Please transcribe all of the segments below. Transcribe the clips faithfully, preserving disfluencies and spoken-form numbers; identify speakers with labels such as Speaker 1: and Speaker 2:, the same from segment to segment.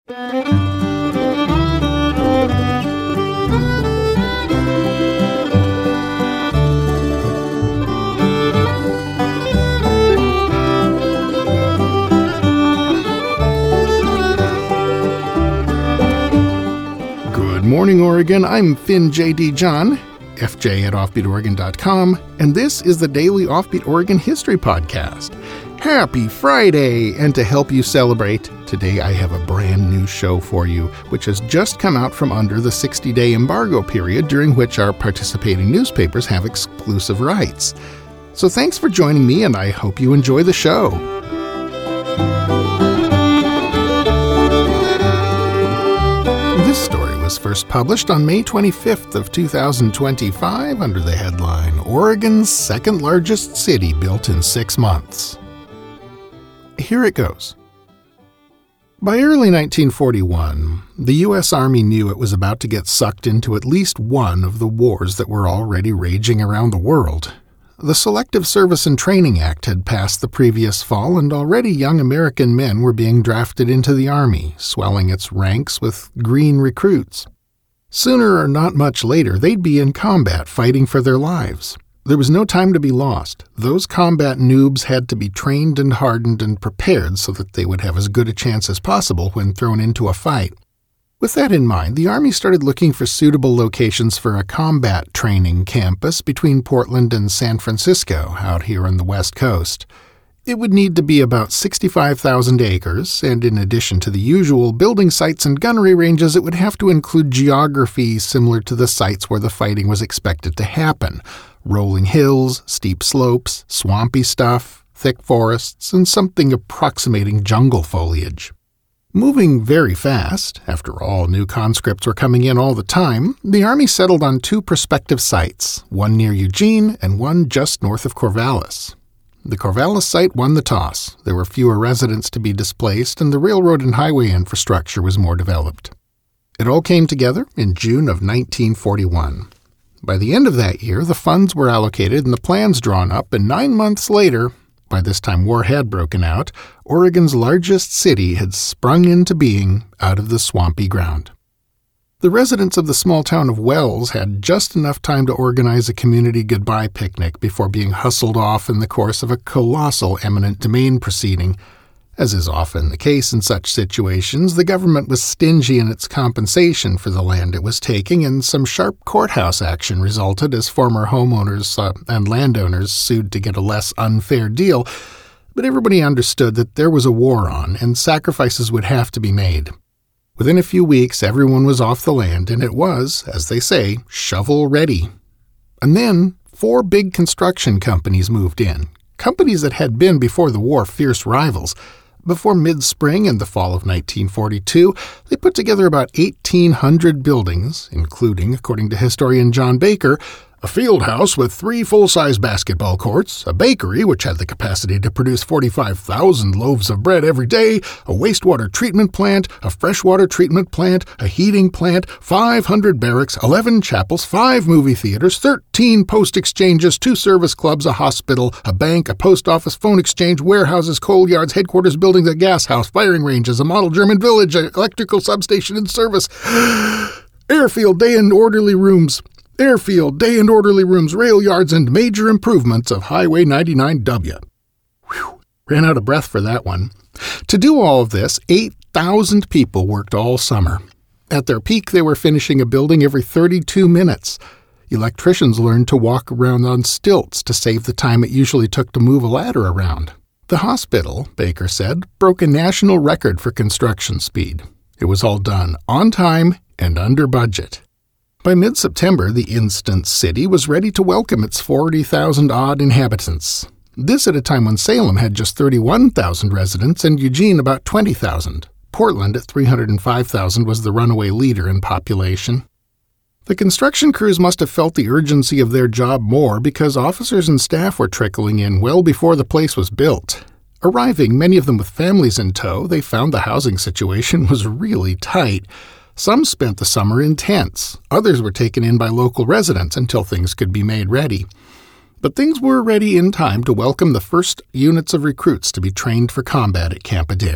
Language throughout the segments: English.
Speaker 1: Good morning, Oregon. I'm Finn J D. John, F J at offbeat oregon dot com, and this is the Daily Offbeat Oregon History Podcast. Happy Friday! And to help you celebrate, today I have a brand new show for you, which has just come out from under the sixty-day embargo period during which our participating newspapers have exclusive rights. So thanks for joining me, and I hope you enjoy the show. This story was first published on May twenty-fifth of two thousand twenty-five under the headline, Oregon's Second Largest City Built in Six Months. Here it goes. By early nineteen forty-one, the U S Army knew it was about to get sucked into at least one of the wars that were already raging around the world. The Selective Service and Training Act had passed the previous fall, and already young American men were being drafted into the Army, swelling its ranks with green recruits. Sooner or not much later, they'd be in combat fighting for their lives. There was no time to be lost. Those combat noobs had to be trained and hardened and prepared so that they would have as good a chance as possible when thrown into a fight. With that in mind, the Army started looking for suitable locations for a combat training campus between Portland and San Francisco, out here on the West Coast. It would need to be about sixty-five thousand acres, and in addition to the usual building sites and gunnery ranges, it would have to include geography similar to the sites where the fighting was expected to happen. Rolling hills, steep slopes, swampy stuff, thick forests, and something approximating jungle foliage. Moving very fast, after all, new conscripts were coming in all the time, the Army settled on two prospective sites, one near Eugene and one just north of Corvallis. The Corvallis site won the toss. There were fewer residents to be displaced, and the railroad and highway infrastructure was more developed. It all came together in June of nineteen forty-one. By the end of that year, the funds were allocated and the plans drawn up, and nine months later, by this time war had broken out, Oregon's largest city had sprung into being out of the swampy ground. The residents of the small town of Wells had just enough time to organize a community goodbye picnic before being hustled off in the course of a colossal eminent domain proceeding. As is often the case in such situations, the government was stingy in its compensation for the land it was taking, and some sharp courthouse action resulted as former homeowners uh, and landowners sued to get a less unfair deal. But everybody understood that there was a war on, and sacrifices would have to be made. Within a few weeks, everyone was off the land, and it was, as they say, shovel-ready. And then, four big construction companies moved in, companies that had been, before the war, fierce rivals. Before mid-spring and the fall of nineteen forty-two, they put together about eighteen hundred buildings, including, according to historian John Baker, a field house with three full-size basketball courts, a bakery which had the capacity to produce forty-five thousand loaves of bread every day, a wastewater treatment plant, a freshwater treatment plant, a heating plant, five hundred barracks, eleven chapels, five movie theaters, thirteen post exchanges, two service clubs, a hospital, a bank, a post office, phone exchange, warehouses, coal yards, headquarters buildings, a gas house, firing ranges, a model German village, an electrical substation in service, airfield, day and orderly rooms, airfield, day and orderly rooms, rail yards, and major improvements of Highway ninety-nine W. Whew, ran out of breath for that one. To do all of this, eight thousand people worked all summer. At their peak, they were finishing a building every thirty-two minutes. Electricians learned to walk around on stilts to save the time it usually took to move a ladder around. The hospital, Baker said, broke a national record for construction speed. It was all done on time and under budget. By mid-September, the instant city was ready to welcome its forty thousand odd inhabitants. This at a time when Salem had just thirty-one thousand residents and Eugene about twenty thousand. Portland at three hundred five thousand was the runaway leader in population. The construction crews must have felt the urgency of their job more because officers and staff were trickling in well before the place was built. Arriving, many of them with families in tow, they found the housing situation was really tight. Some spent the summer in tents. Others were taken in by local residents until things could be made ready. But things were ready in time to welcome the first units of recruits to be trained for combat at Camp Adair.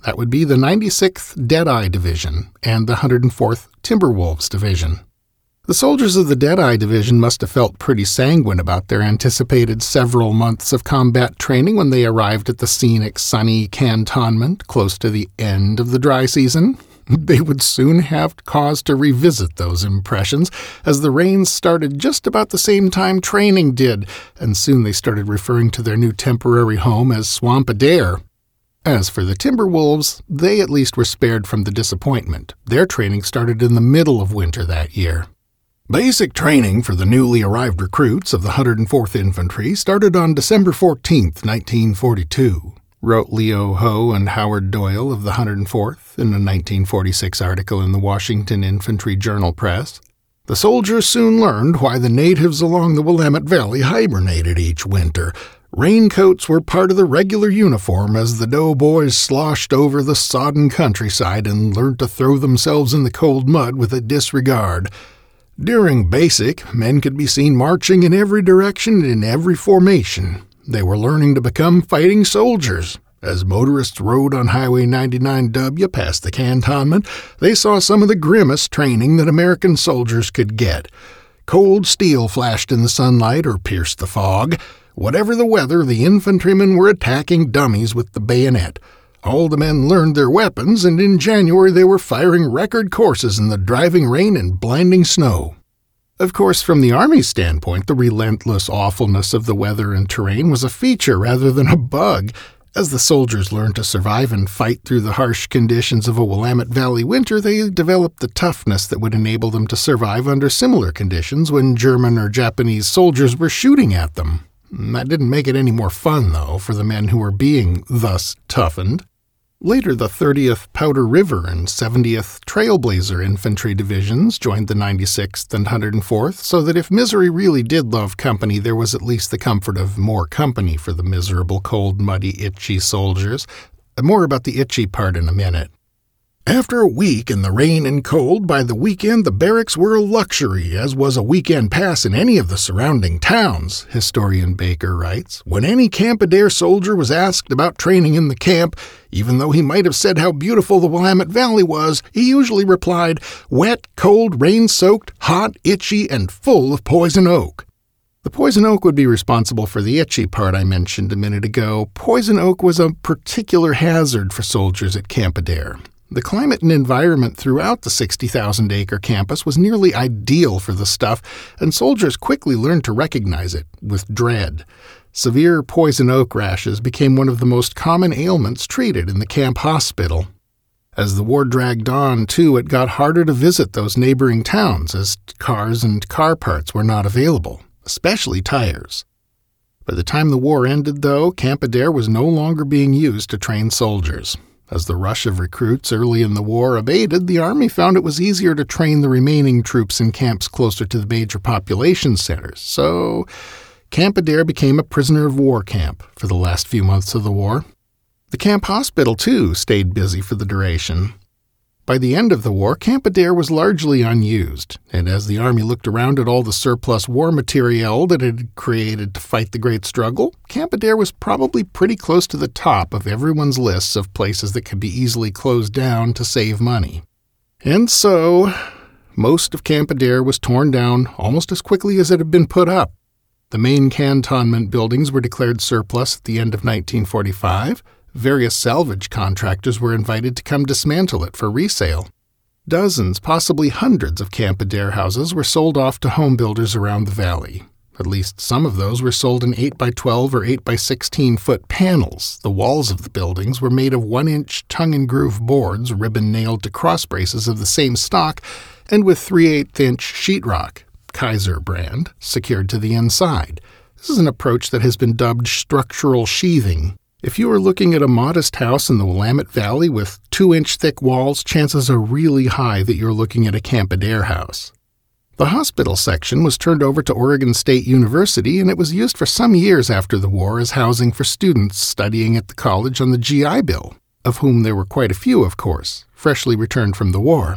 Speaker 1: That would be the ninety-sixth Deadeye Division and the one hundred fourth Timberwolves Division. The soldiers of the Deadeye Division must have felt pretty sanguine about their anticipated several months of combat training when they arrived at the scenic, sunny cantonment close to the end of the dry season. They would soon have cause to revisit those impressions, as the rains started just about the same time training did, and soon they started referring to their new temporary home as Swamp Adair. As for the Timberwolves, they at least were spared from the disappointment. Their training started in the middle of winter that year. Basic training for the newly arrived recruits of the one hundred fourth Infantry started on December fourteenth, nineteen forty-two, wrote Leo Ho and Howard Doyle of the one hundred fourth in a nineteen forty-six article in the Washington Infantry Journal Press. The soldiers soon learned why the natives along the Willamette Valley hibernated each winter. Raincoats were part of the regular uniform as the doughboys sloshed over the sodden countryside and learned to throw themselves in the cold mud with a disregard. During basic, men could be seen marching in every direction and in every formation. They were learning to become fighting soldiers. As motorists rode on Highway ninety-nine W past the cantonment, they saw some of the grimmest training that American soldiers could get. Cold steel flashed in the sunlight or pierced the fog. Whatever the weather, the infantrymen were attacking dummies with the bayonet. All the men learned their weapons, and in January they were firing record courses in the driving rain and blinding snow. Of course, from the Army's standpoint, the relentless awfulness of the weather and terrain was a feature rather than a bug. As the soldiers learned to survive and fight through the harsh conditions of a Willamette Valley winter, they developed the toughness that would enable them to survive under similar conditions when German or Japanese soldiers were shooting at them. That didn't make it any more fun, though, for the men who were being thus toughened. Later, the thirtieth Powder River and seventieth Trailblazer Infantry Divisions joined the ninety-sixth and one hundred fourth, so that if misery really did love company, there was at least the comfort of more company for the miserable, cold, muddy, itchy soldiers. More about the itchy part in a minute. After a week in the rain and cold, by the weekend the barracks were a luxury, as was a weekend pass in any of the surrounding towns, historian Baker writes. When any Camp Adair soldier was asked about training in the camp, even though he might have said how beautiful the Willamette Valley was, he usually replied, wet, cold, rain-soaked, hot, itchy, and full of poison oak. The poison oak would be responsible for the itchy part I mentioned a minute ago. Poison oak was a particular hazard for soldiers at Camp Adair. The climate and environment throughout the sixty thousand acre campus was nearly ideal for the stuff, and soldiers quickly learned to recognize it with dread. Severe poison oak rashes became one of the most common ailments treated in the camp hospital. As the war dragged on, too, it got harder to visit those neighboring towns as cars and car parts were not available, especially tires. By the time the war ended, though, Camp Adair was no longer being used to train soldiers. As the rush of recruits early in the war abated, the Army found it was easier to train the remaining troops in camps closer to the major population centers, so Camp Adair became a prisoner of war camp for the last few months of the war. The camp hospital, too, stayed busy for the duration. By the end of the war, Camp Adair was largely unused, and as the Army looked around at all the surplus war materiel that it had created to fight the Great Struggle, Camp Adair was probably pretty close to the top of everyone's lists of places that could be easily closed down to save money. And so, most of Camp Adair was torn down almost as quickly as it had been put up. The main cantonment buildings were declared surplus at the end of nineteen forty-five. Various salvage contractors were invited to come dismantle it for resale. Dozens, possibly hundreds of Camp Adair houses were sold off to home builders around the valley. At least some of those were sold in eight by twelve or eight by sixteen foot panels. The walls of the buildings were made of one inch tongue-and-groove boards, ribbon-nailed to cross braces of the same stock, and with three eighths inch sheetrock, Kaiser brand, secured to the inside. This is an approach that has been dubbed structural sheathing. If you are looking at a modest house in the Willamette Valley with two-inch thick walls, chances are really high that you're looking at a Camp Adair house. The hospital section was turned over to Oregon State University, and it was used for some years after the war as housing for students studying at the college on the G I Bill, of whom there were quite a few, of course, freshly returned from the war.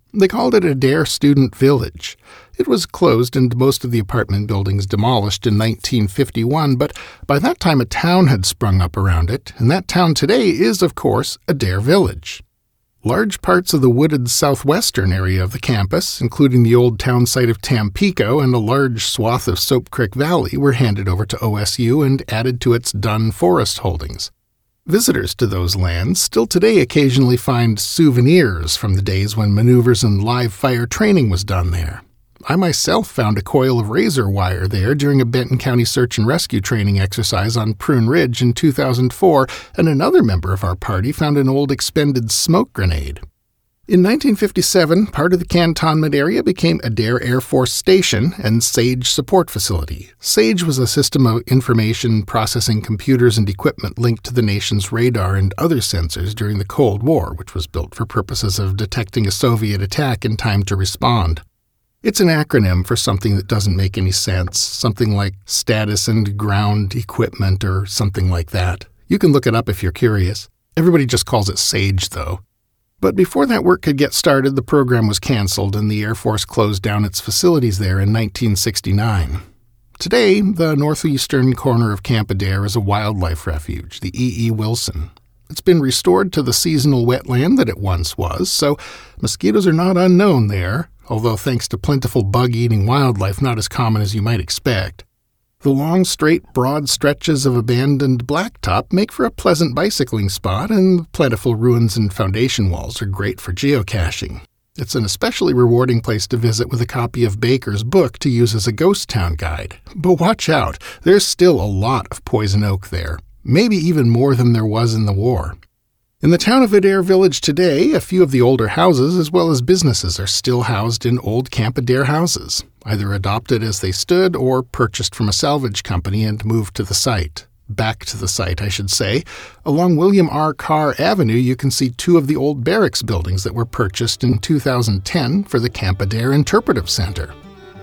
Speaker 1: They called it Adair Student Village. It was closed and most of the apartment buildings demolished in nineteen fifty-one, but by that time a town had sprung up around it, and that town today is, of course, Adair Village. Large parts of the wooded southwestern area of the campus, including the old town site of Tampico and a large swath of Soap Creek Valley, were handed over to O S U and added to its Dunn Forest holdings. Visitors to those lands still today occasionally find souvenirs from the days when maneuvers and live fire training was done there. I myself found a coil of razor wire there during a Benton County search and rescue training exercise on Prune Ridge in two thousand four, and another member of our party found an old expended smoke grenade. In nineteen fifty-seven, part of the cantonment area became Adair Air Force Station and SAGE Support Facility. SAGE was a system of information processing computers and equipment linked to the nation's radar and other sensors during the Cold War, which was built for purposes of detecting a Soviet attack in time to respond. It's an acronym for something that doesn't make any sense, something like Status and Ground Equipment or something like that. You can look it up if you're curious. Everybody just calls it SAGE, though. But before that work could get started, the program was canceled and the Air Force closed down its facilities there in nineteen sixty-nine. Today, the northeastern corner of Camp Adair is a wildlife refuge, the E E. Wilson. It's been restored to the seasonal wetland that it once was, so mosquitoes are not unknown there, although thanks to plentiful bug-eating wildlife not as common as you might expect. The long, straight, broad stretches of abandoned blacktop make for a pleasant bicycling spot, and the plentiful ruins and foundation walls are great for geocaching. It's an especially rewarding place to visit with a copy of Baker's book to use as a ghost town guide. But watch out, there's still a lot of poison oak there, maybe even more than there was in the war. In the town of Adair Village today, a few of the older houses as well as businesses are still housed in old Camp Adair houses, either adopted as they stood or purchased from a salvage company and moved to the site. Back to the site, I should say. Along William R. Carr Avenue, you can see two of the old barracks buildings that were purchased in two thousand ten for the Camp Adair Interpretive Center.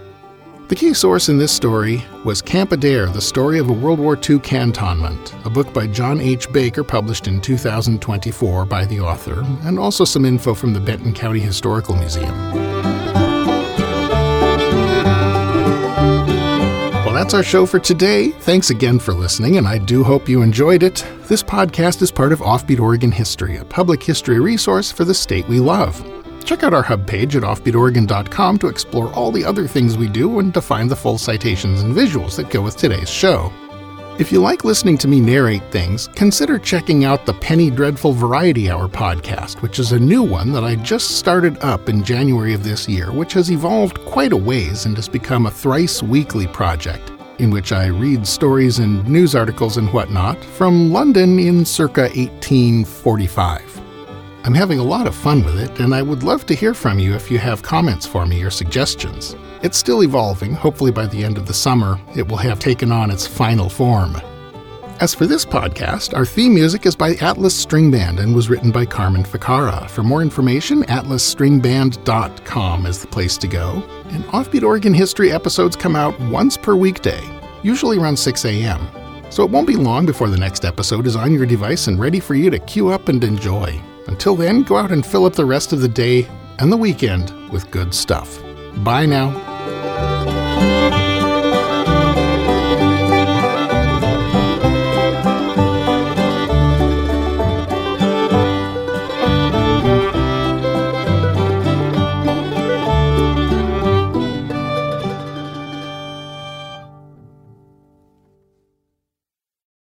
Speaker 1: The key source in this story was Camp Adair, the Story of a World War Two Cantonment, a book by John H. Baker published in two thousand twenty-four by the author, and also some info from the Benton County Historical Museum. Well, that's our show for today. Thanks again for listening, and I do hope you enjoyed it. This podcast is part of Offbeat Oregon History, a public history resource for the state we love. Check out our hub page at offbeat oregon dot com to explore all the other things we do and to find the full citations and visuals that go with today's show. If you like listening to me narrate things, consider checking out the Penny Dreadful Variety Hour podcast, which is a new one that I just started up in January of this year, which has evolved quite a ways and has become a thrice weekly project, in which I read stories and news articles and whatnot from London in circa eighteen forty-five. I'm having a lot of fun with it, and I would love to hear from you if you have comments for me or suggestions. It's still evolving. Hopefully by the end of the summer, it will have taken on its final form. As for this podcast, our theme music is by Atlas String Band and was written by Carmen Ficarra. For more information, atlas string band dot com is the place to go. And Offbeat Oregon History episodes come out once per weekday, usually around six a.m. So it won't be long before the next episode is on your device and ready for you to queue up and enjoy. Until then, go out and fill up the rest of the day and the weekend with good stuff. Bye now.